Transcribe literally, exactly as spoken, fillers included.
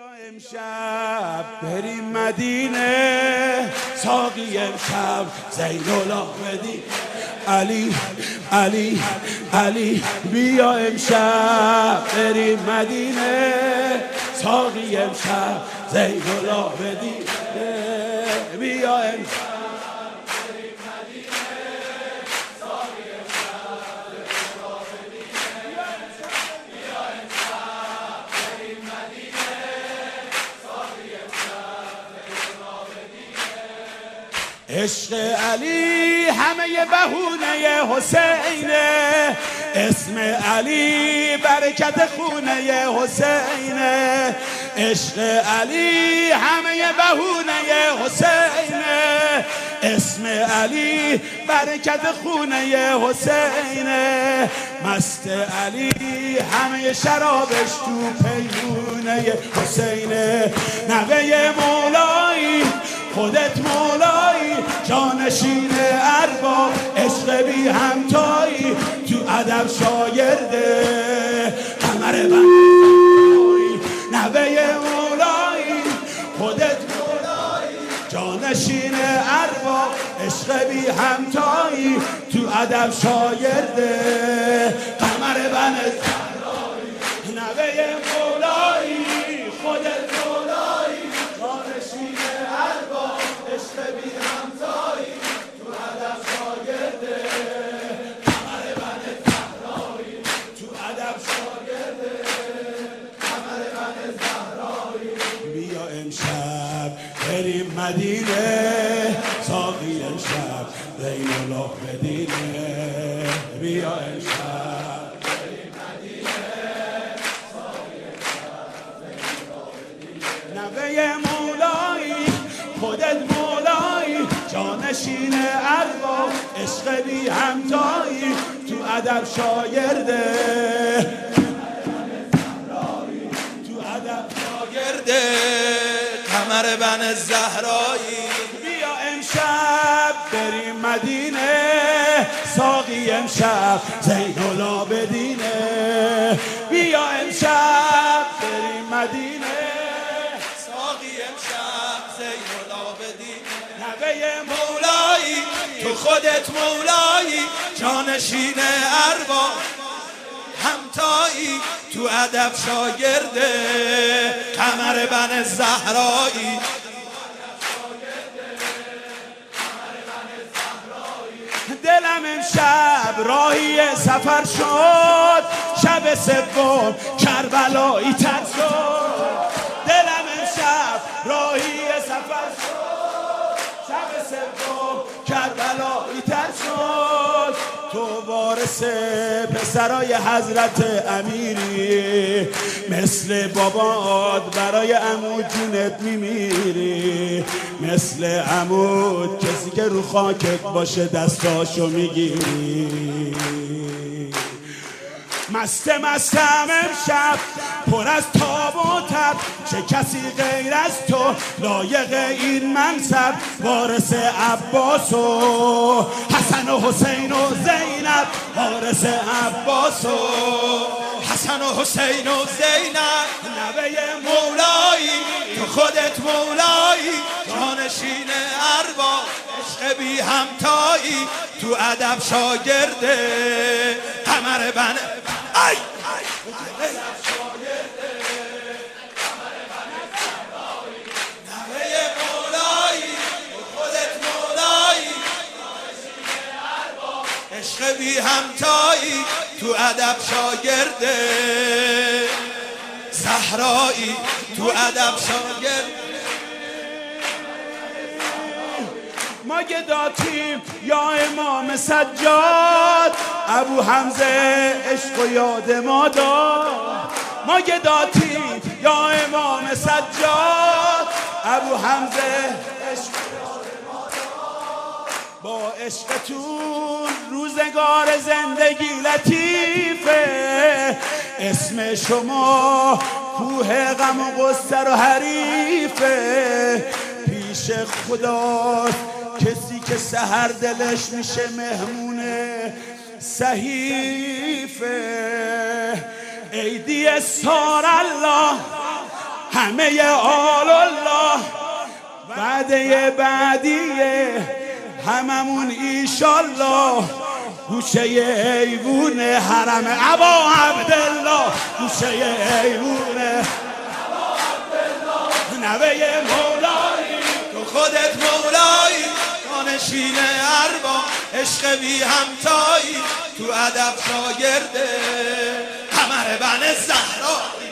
بیا امشب بریم مدینه، ساقی امشب زین العابدین. علی علی علی بیا امشب بریم مدینه، ساقی امشب زین العابدین. بیا امشب عشق علی همه بهونه حسینه، اسم علی برکت خونه حسینه. عشق علی همه بهونه حسینه، اسم علی برکت خونه حسینه. مست علی همه شرابش تو پیمونه حسینه. نوه مولایی خودت مولایی، جانشین ارباب عشق بی همتایی، تو ادب شاگرده قمر بندایی. نوه مولایی خودت مولایی، جانشین ارباب عشق بی همتایی، تو ادب شاگرده قمر بندایی. نوه مولایی خودت مولایی، جانشین ارباب عشق بی همتایی، تو ادب شاگرده قمر بن زهرایی، تو ادب شاگرده قمر بن زهرایی. بیا امشب بریم مدینه، ساقی امشب زین العابدینه. بیا امشب بریم مدینه، ساقی امشب زین العابدینه. نوه مولایی خودت مولایی، جانشین ارباب عشق بی همتایی، تو ادب شاگرده تو ادب شاگرده قمر بن زهرایی. بیا امشب بریم مدینه، ساقی امشب زین العابدینه. بیا امشب بریم مدینه، ساقی امشب زین العابدین. نوه مولایی تو خودت مولایی، جانشین ارباب همتایی، تو ادب شاگرده قمر بن زهرایی. دلم امشب راهی سفر شد، شب سوم کربلایی تر شد. دلم امشب راهی سفر شد، شب سوم کربلایی تر شد. تو وارث پسرای حضرت امیری، مثل بابات برای عمود جونت میمیری. مثل عمود کسی که رو خاکت باشه دستاشو میگیری. مست مستم امشب پر از تاب و تب، چه کسی غیر از تو لایق این منصب. وارث عباس و حسن و حسین و زینب، وارث عباس و حسن و حسین و زینب. نوه مولایی تو خودت مولایی، جانشین ارباب عشق بی همتایی، تو ادب شاگرده قمر بن ای نوه مولایی خودت مولایی، عشق بی همتایی، تو ادب شاگرده زهرایی، تو ادب شاگرده. ما گداتیم یا امام سجاد، ابو حمزه عشق و یاد ما داد. ما گداتیم یا امام سجاد، ابو حمزه عشق و یاد ما داد. با عشقتون روزگار زندگی لطیفه، اسم شما کوه غم و غصه و حریفه. پیش خدا کسی که سحر دلش میشه مهمونه صحیفه. عیدی سار الله همه آل الله وعده بعدیه هممون ایشالله گوشه ایوونه حرم ابا عبدالله گوشه ایوونه نوه مولایی تو خودت مولایی جانشین ارباب عشق بی همتایی تو ادب شاگرده قمر بن زهرایی